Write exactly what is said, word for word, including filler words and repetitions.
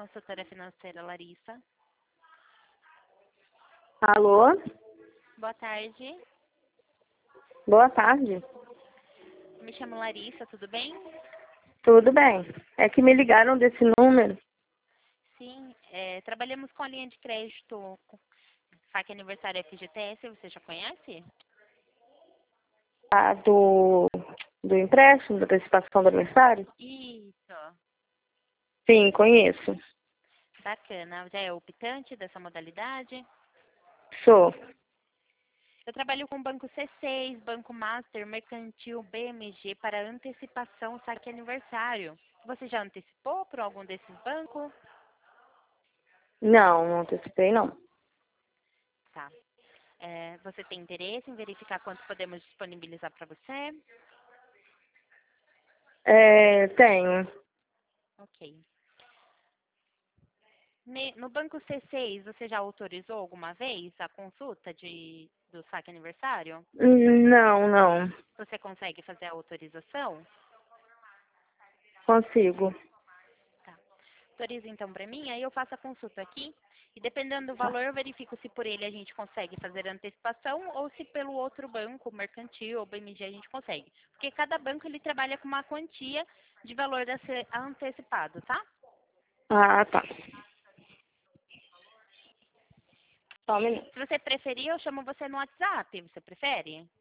consultora financeira Larissa. Alô? Boa tarde. Boa tarde. Me chamo Larissa, tudo bem? Tudo bem. É que me ligaram desse número. Sim, é, trabalhamos com a linha de crédito Saque Aniversário F G T S, você já conhece? Ah, do, do empréstimo, da antecipação do aniversário? Isso, Sim, conheço. bacana. Já é optante dessa modalidade? Sou. Eu trabalho com Banco C seis, Banco Master, Mercantil, B M G para antecipação Saque Aniversário. Você já antecipou por algum desses bancos? Não, não antecipei, não. Tá. É, você tem interesse em verificar quanto podemos disponibilizar para você? É, tenho. Ok. Ne- No Banco C seis, você já autorizou alguma vez a consulta de, do saque aniversário? Não, não. Você consegue fazer a autorização? Consigo. Tá. Autoriza então para mim, aí eu faço a consulta aqui e dependendo do Tá. valor eu verifico se por ele a gente consegue fazer a antecipação ou se pelo outro banco, Mercantil ou B M G, a gente consegue. Porque cada banco ele trabalha com uma quantia de valor a ser antecipado, tá? Ah, tá. Só um minuto. Se você preferir, eu chamo você no WhatsApp. Você prefere?